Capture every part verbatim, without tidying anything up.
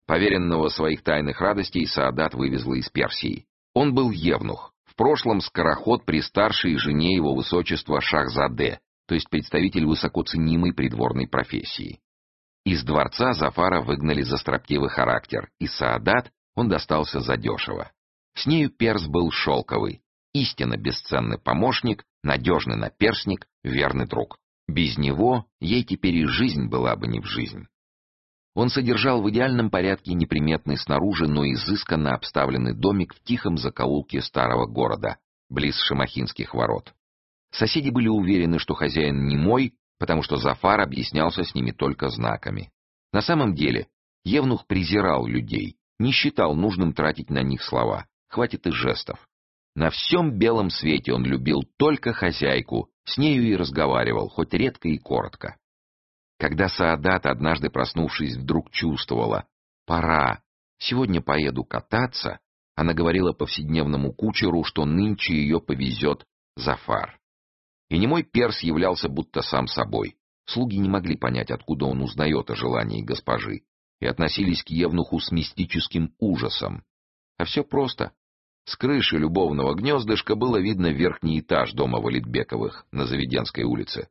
Поверенного своих тайных радостей Саадат вывезла из Персии. Он был евнух, в прошлом скороход при старшей жене его высочества Шахзаде, то есть представитель высокоценимой придворной профессии. Из дворца Зафара выгнали за строптивый характер, и Саадат он достался задешево. С нею перс был шелковый, истинно бесценный помощник, надежный наперсник, верный друг. Без него ей теперь и жизнь была бы не в жизнь. Он содержал в идеальном порядке неприметный снаружи, но изысканно обставленный домик в тихом закоулке старого города, близ Шамахинских ворот. Соседи были уверены, что хозяин немой, потому что Зафар объяснялся с ними только знаками. На самом деле, евнух презирал людей, не считал нужным тратить на них слова, хватит и жестов. На всем белом свете он любил только хозяйку, с нею и разговаривал, хоть редко и коротко. Когда Саадат, однажды проснувшись, вдруг чувствовала «пора, сегодня поеду кататься», она говорила повседневному кучеру, что нынче ее повезет Зафар. И немой перс являлся будто сам собой. Слуги не могли понять, откуда он узнает о желании госпожи, и относились к евнуху с мистическим ужасом. А все просто. С крыши любовного гнездышка было видно верхний этаж дома Валитбековых на Заведенской улице.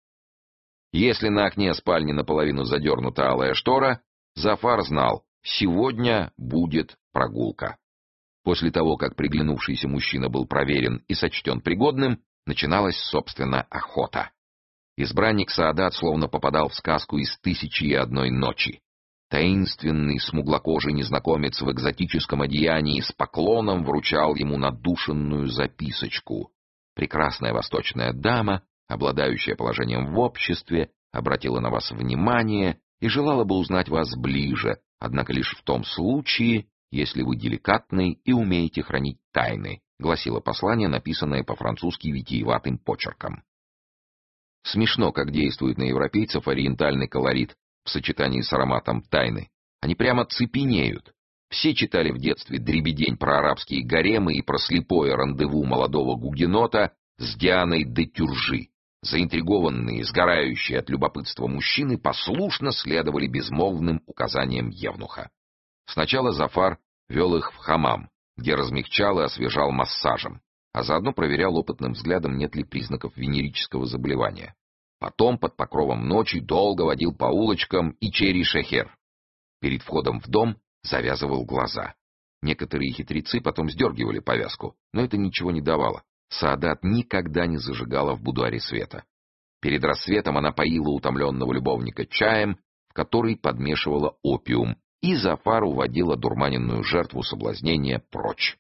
Если на окне спальни наполовину задернута алая штора, Зафар знал, сегодня будет прогулка. После того, как приглянувшийся мужчина был проверен и сочтен пригодным, начиналась, собственно, охота. Избранник Саадат словно попадал в сказку из «Тысячи и одной ночи». Таинственный смуглокожий незнакомец в экзотическом одеянии с поклоном вручал ему надушенную записочку. Прекрасная восточная дама, обладающая положением в обществе, обратила на вас внимание и желала бы узнать вас ближе, однако лишь в том случае, если вы деликатны и умеете хранить тайны, гласило послание, написанное по-французски витиеватым почерком. Смешно, как действует на европейцев ориентальный колорит в сочетании с ароматом тайны. Они прямо цепенеют. Все читали в детстве дребедень про арабские гаремы и про слепое рандеву молодого гугенота с Дианой де Тюржи. Заинтригованные, сгорающие от любопытства мужчины послушно следовали безмолвным указаниям евнуха. Сначала Зафар вел их в хамам, где размягчал и освежал массажем, а заодно проверял опытным взглядом, нет ли признаков венерического заболевания. Потом под покровом ночи долго водил по улочкам и Чери-Шехер. Перед входом в дом завязывал глаза. Некоторые хитрецы потом сдергивали повязку, но это ничего не давало. Саадат никогда не зажигала в будуаре света. Перед рассветом она поила утомленного любовника чаем, в который подмешивала опиум, и Зафар уводила дурманенную жертву соблазнения прочь.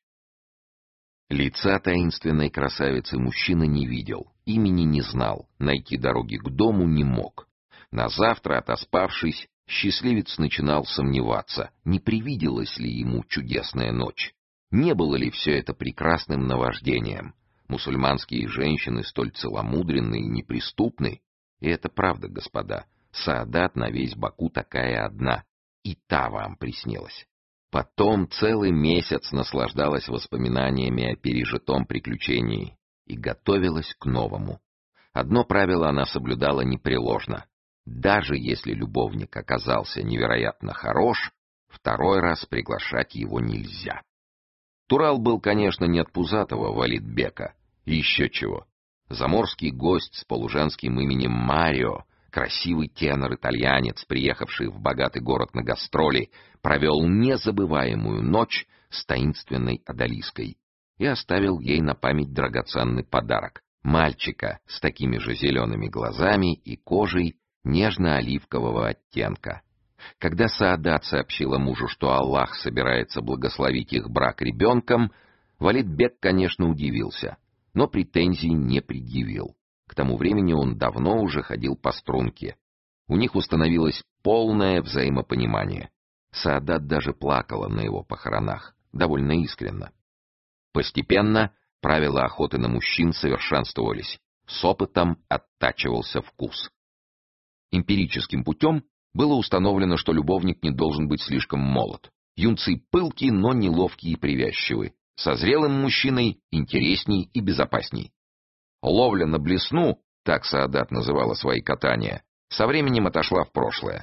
Лица таинственной красавицы мужчина не видел, имени не знал, найти дороги к дому не мог. На завтра, отоспавшись, счастливец начинал сомневаться, не привиделась ли ему чудесная ночь, не было ли все это прекрасным наваждением. Мусульманские женщины столь целомудренны и неприступны, и это правда, господа, Саадат на весь Баку такая одна, и та вам приснилась. Потом целый месяц наслаждалась воспоминаниями о пережитом приключении и готовилась к новому. Одно правило она соблюдала непреложно. Даже если любовник оказался невероятно хорош, второй раз приглашать его нельзя. Турал был, конечно, не от пузатого Валитбека, еще чего. Заморский гость с полуженским именем Марио, красивый тенор-итальянец, приехавший в богатый город на гастроли, провел незабываемую ночь с таинственной Одалиской и оставил ей на память драгоценный подарок — мальчика с такими же зелеными глазами и кожей нежно-оливкового оттенка. Когда Саадат сообщила мужу, что Аллах собирается благословить их брак ребенком, Валитбек, конечно, удивился, но претензий не предъявил. К тому времени он давно уже ходил по струнке. У них установилось полное взаимопонимание. Саадат даже плакала на его похоронах, довольно искренно. Постепенно правила охоты на мужчин совершенствовались, с опытом оттачивался вкус. Эмпирическим путем было установлено, что любовник не должен быть слишком молод. Юнцы пылки, но неловкие и привязчивы. Со зрелым мужчиной интересней и безопасней. Ловля на блесну, так Саадат называла свои катания, со временем отошла в прошлое.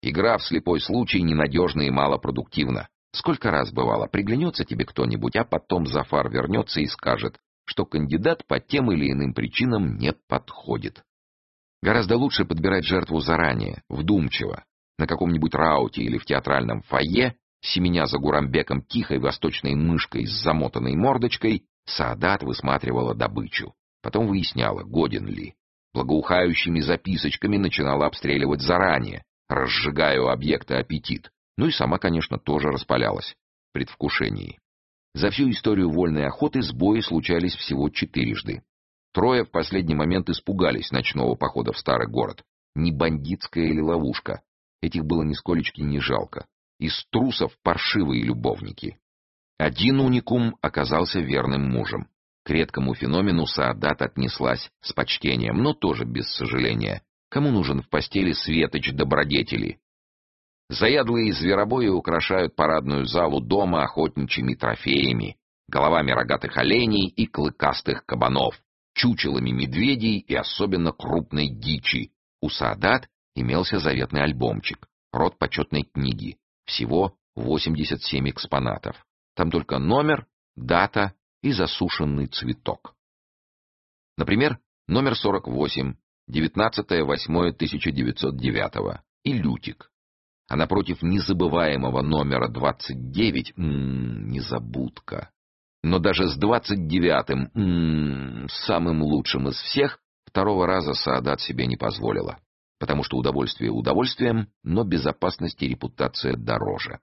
Игра в слепой случай ненадежна и малопродуктивна. Сколько раз бывало, приглянется тебе кто-нибудь, а потом Зафар вернется и скажет, что кандидат по тем или иным причинам не подходит. Гораздо лучше подбирать жертву заранее, вдумчиво. На каком-нибудь рауте или в театральном фойе, семеня за Гурамбеком тихой восточной мышкой с замотанной мордочкой, Саадат высматривала добычу. Потом выясняла, годен ли. Благоухающими записочками начинала обстреливать заранее, разжигая у объекта аппетит. Ну и сама, конечно, тоже распалялась в предвкушении. За всю историю вольной охоты сбои случались всего четырежды. Трое в последний момент испугались ночного похода в старый город. Не бандитская или ловушка. Этих было нисколечки не жалко. Из трусов паршивые любовники. Один уникум оказался верным мужем. К редкому феномену Саадат отнеслась с почтением, но тоже без сожаления. Кому нужен в постели светоч добродетели? Заядлые зверобои украшают парадную залу дома охотничьими трофеями, головами рогатых оленей и клыкастых кабанов, чучелами медведей и особенно крупной дичи. У Саадат имелся заветный альбомчик, род почетной книги. Всего восемьдесят семь экспонатов. Там только номер, дата и засушенный цветок. Например, номер сорок восемь, девятнадцатое восьмое тысяча девятьсот девятого, и лютик. А напротив незабываемого номера двадцать девять, м-м, незабудка. Но даже с двадцать девятым, м-м, самым лучшим из всех, второго раза Саадат себе не позволила. Потому что удовольствие удовольствием, но безопасность и репутация дороже.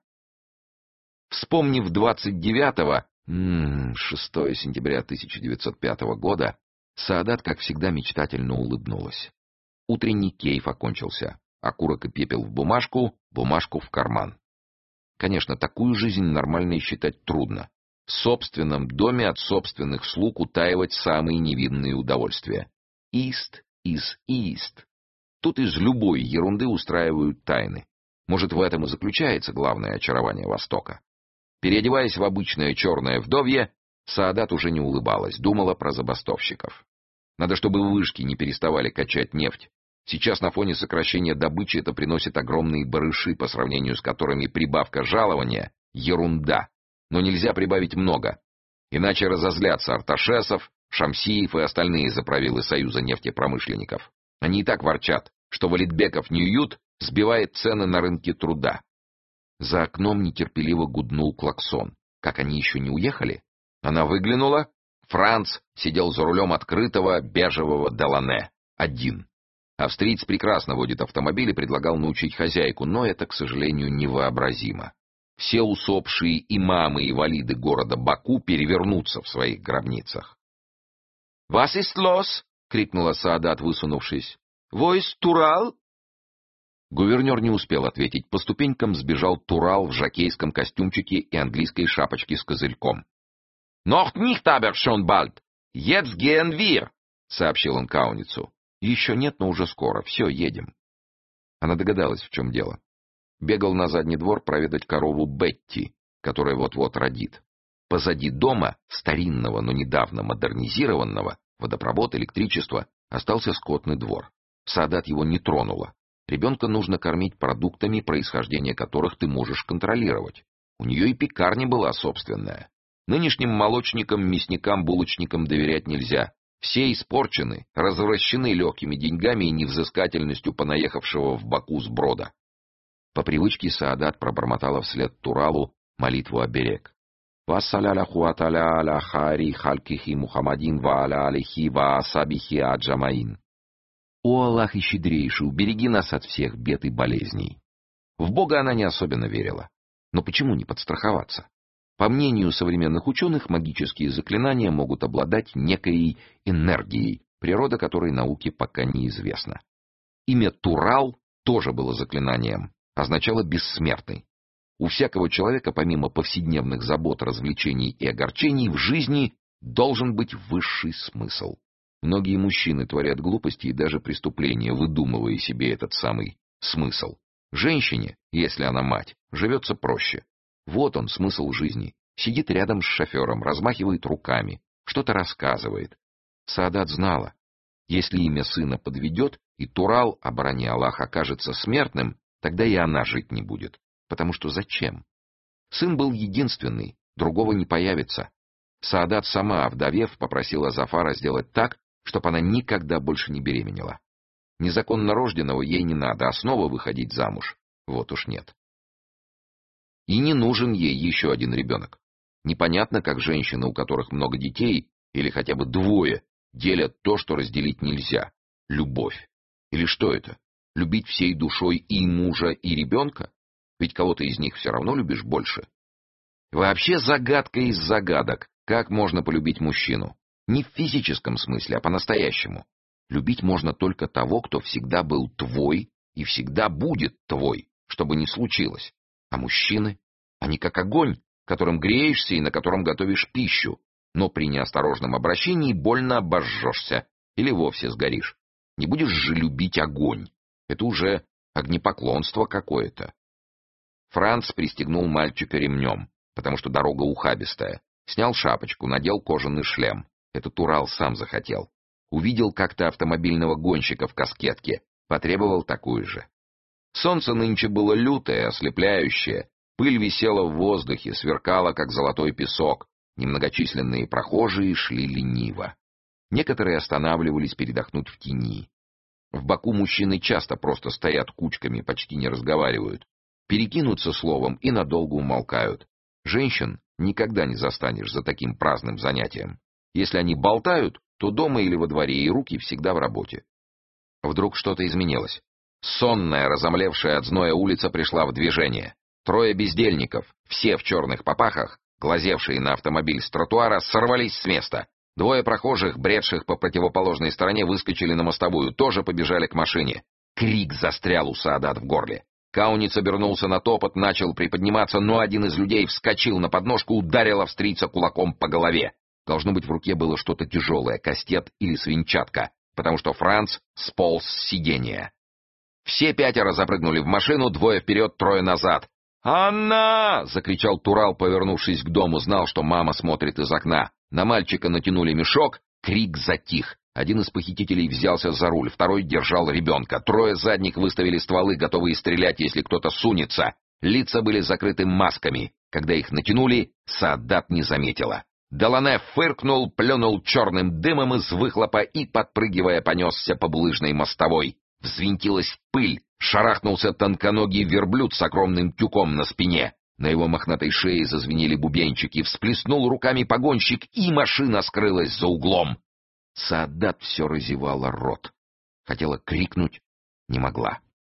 Вспомнив двадцать девятого, м-м, шестое сентября тысяча девятьсот пятого года, Саадат, как всегда, мечтательно улыбнулась. Утренний кейф окончился. Окурок и пепел в бумажку, бумажку в карман. Конечно, такую жизнь нормальной считать трудно. В собственном доме от собственных слуг утаивать самые невинные удовольствия. East is East. Тут из любой ерунды устраивают тайны. Может, в этом и заключается главное очарование Востока. Переодеваясь в обычное черное вдовье, Саадат уже не улыбалась, думала про забастовщиков. Надо, чтобы вышки не переставали качать нефть. Сейчас на фоне сокращения добычи это приносит огромные барыши, по сравнению с которыми прибавка жалования — ерунда. Но нельзя прибавить много. Иначе разозлятся Арташесов, Шамсиев и остальные заправилы Союза нефтепромышленников. Они и так ворчат, что Валитбеков Ньют сбивает цены на рынке труда. За окном нетерпеливо гуднул клаксон. Как они еще не уехали? Она выглянула. Франц сидел за рулем открытого бежевого Делане. Один. Австриец прекрасно водит автомобиль и предлагал научить хозяйку, но это, к сожалению, невообразимо. Все усопшие имамы и валиды города Баку перевернутся в своих гробницах. «Вас ist los?» — крикнула Саадат, высунувшись. «Wo ist Турал?» Гувернер не успел ответить. По ступенькам сбежал Турал в жокейском костюмчике и английской шапочке с козырьком. «Noch nicht aber schon bald! Jetzt gehen wir!» — сообщил он Кауницу. «Еще нет, но уже скоро. Все, едем». Она догадалась, в чем дело. Бегал на задний двор проведать корову Бетти, которая вот-вот родит. Позади дома, старинного, но недавно модернизированного, водопровод, электричество, остался скотный двор. Саадат его не тронула. Ребенка нужно кормить продуктами, происхождение которых ты можешь контролировать. У нее и пекарня была собственная. Нынешним молочникам, мясникам, булочникам доверять нельзя. Все испорчены, развращены легкими деньгами и невзыскательностью понаехавшего в Баку сброда. По привычке Саадат пробормотала вслед Туралу молитву оберег. «Вассаляляху аталя аля хари халькихи Мухаммадин ва аля алихи ва асабихи аджамаин». «О Аллах и щедрейший, убереги нас от всех бед и болезней». В Бога она не особенно верила. Но почему не подстраховаться? По мнению современных ученых, магические заклинания могут обладать некой энергией, природа которой науке пока неизвестна. Имя Турал тоже было заклинанием, означало «бессмертный». У всякого человека, помимо повседневных забот, развлечений и огорчений, в жизни должен быть высший смысл. Многие мужчины творят глупости и даже преступления, выдумывая себе этот самый смысл. Женщине, если она мать, живется проще. Вот он, смысл жизни. Сидит рядом с шофером, размахивает руками, что-то рассказывает. Саадат знала, если имя сына подведет, и Турал, оборони Аллах, окажется смертным, Тогда и она жить не будет. Потому что зачем? Сын был единственный, другого не появится. Саадат сама, овдовев, попросила Зафара сделать так, чтобы она никогда больше не беременела. Незаконно рожденного ей не надо, а снова выходить замуж. Вот уж нет. И не нужен ей еще один ребенок. Непонятно, как женщины, у которых много детей, или хотя бы двое, делят то, что разделить нельзя. Любовь. Или что это? Любить всей душой и мужа, и ребенка? Ведь кого-то из них все равно любишь больше. Вообще загадка из загадок. Как можно полюбить мужчину? Не в физическом смысле, а по-настоящему. Любить можно только того, кто всегда был твой и всегда будет твой, что бы ни случилось. А мужчины? Они как огонь, которым греешься и на котором готовишь пищу, но при неосторожном обращении больно обожжешься или вовсе сгоришь. Не будешь же любить огонь. Это уже огнепоклонство какое-то. Франц пристегнул мальчика ремнем, потому что дорога ухабистая. Снял шапочку, надел кожаный шлем. Этот Урал сам захотел. Увидел как-то автомобильного гонщика в каскетке. Потребовал такую же. Солнце нынче было лютое, ослепляющее. Пыль висела в воздухе, сверкала, как золотой песок. Немногочисленные прохожие шли лениво. Некоторые останавливались передохнуть в тени. В Баку мужчины часто просто стоят кучками, почти не разговаривают. Перекинутся словом и надолго умолкают. Женщин никогда не застанешь за таким праздным занятием. Если они болтают, то дома или во дворе, и руки всегда в работе. Вдруг что-то изменилось. Сонная, разомлевшая от зноя улица пришла в движение. Трое бездельников, все в черных папахах, глазевшие на автомобиль с тротуара, сорвались с места. Двое прохожих, бредших по противоположной стороне, выскочили на мостовую, тоже побежали к машине. Крик застрял у Саадат в горле. Кауниц обернулся на топот, начал приподниматься, но один из людей вскочил на подножку, ударил австрийца кулаком по голове. Должно быть, в руке было что-то тяжелое, кастет или свинчатка, потому что Франц сполз с сиденья. Все пятеро запрыгнули в машину, двое вперед, трое назад. «Анна!» — закричал Турал, повернувшись к дому, знал, что мама смотрит из окна. На мальчика натянули мешок, крик затих. Один из похитителей взялся за руль, второй держал ребенка. Трое задних выставили стволы, готовые стрелять, если кто-то сунется. Лица были закрыты масками. Когда их натянули, Саадат не заметила. Делане фыркнул, плюнул черным дымом из выхлопа и, подпрыгивая, понесся по булыжной мостовой. Взвинтилась пыль, шарахнулся тонконогий верблюд с огромным тюком на спине. На его мохнатой шее зазвенели бубенчики, всплеснул руками погонщик, и машина скрылась за углом. Саадат все разевала рот. Хотела крикнуть, не могла.